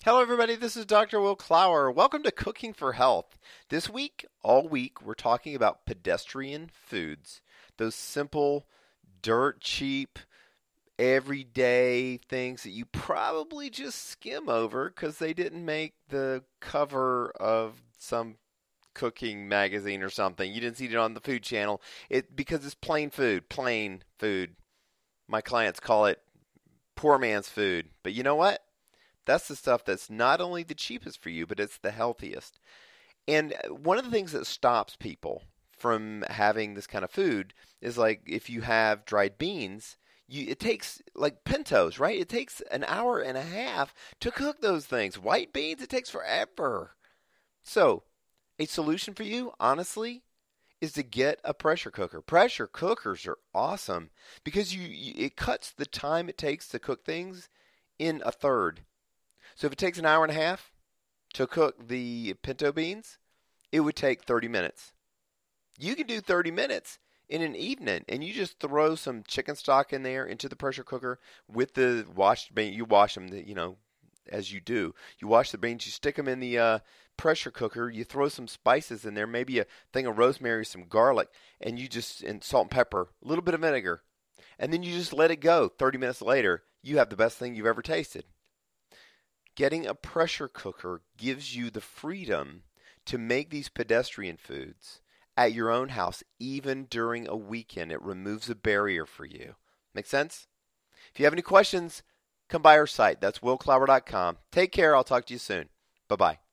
Hello, everybody. This is Dr. Will Clower. Welcome to Cooking for Health. This week, all week, we're talking about pedestrian foods. Those simple, dirt cheap, everyday things that you probably just skim over because they didn't make the cover of some cooking magazine or something. You didn't see it on the Food Channel. Because it's plain food. Plain food. My clients call it poor man's food. But you know what? That's the stuff that's not only the cheapest for you, but it's the healthiest. And one of the things that stops people from having this kind of food is like if you have dried beans, it takes like pintos, right? It takes an hour and a half to cook those things. White beans, it takes forever. So, a solution for you, honestly, is to get a pressure cooker. Pressure cookers are awesome because it cuts the time it takes to cook things in a third. So if it takes an hour and a half to cook the pinto beans, it would take 30 minutes. You can do 30 minutes in an evening, and you just throw some chicken stock in there into the pressure cooker with the washed beans. You wash them, as you do. You wash the beans, you stick them in the pressure cooker, you throw some spices in there, maybe a thing of rosemary, some garlic, and salt and pepper, a little bit of vinegar. And then you just let it go. 30 minutes later, you have the best thing you've ever tasted. Getting a pressure cooker gives you the freedom to make these pedestrian foods at your own house, even during a weekend. It removes a barrier for you. Make sense? If you have any questions, come by our site. That's willclower.com. Take care. I'll talk to you soon. Bye-bye.